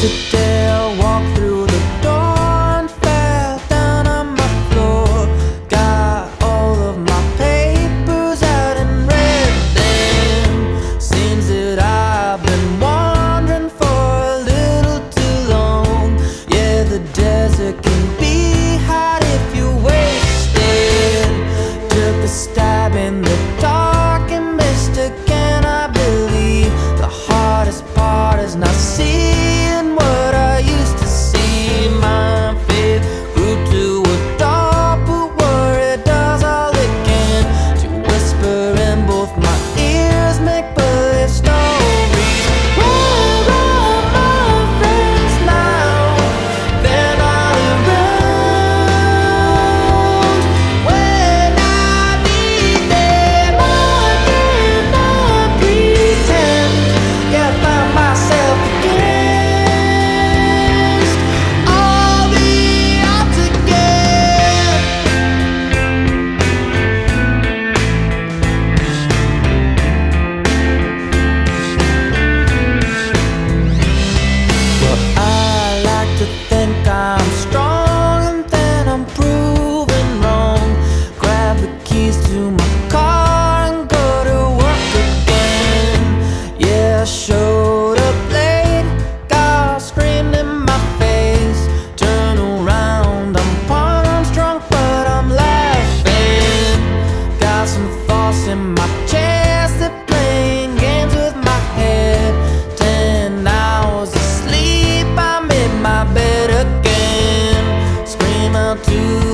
Today I walked through the door and fell down on my floor. Got all of my papers out and read them. Seems that I've been wandering for a little too long. Yeah, the desert can be hot if you're wasted. Took a stab in the dark and missed again. I believe the hardest part is not seeing what I used to see. My faith grew to a dog, but worry does all it can to whisper in both my ears, make believe stories. Where are my friends now? They're not around. When I need them, I cannot pretend. Yeah, I find myself against all the odds again. Well, I like to think I'm strong, and then I'm proven wrong. Grab the keys to my car and go to work again. Yeah, I showed up late, God screamed in my face. Turn around, I'm punch drunk, but I'm laughing. Got some thoughts in my chest that playing games with my head. 10 hours of sleep, I'm in my bed again. Scream out to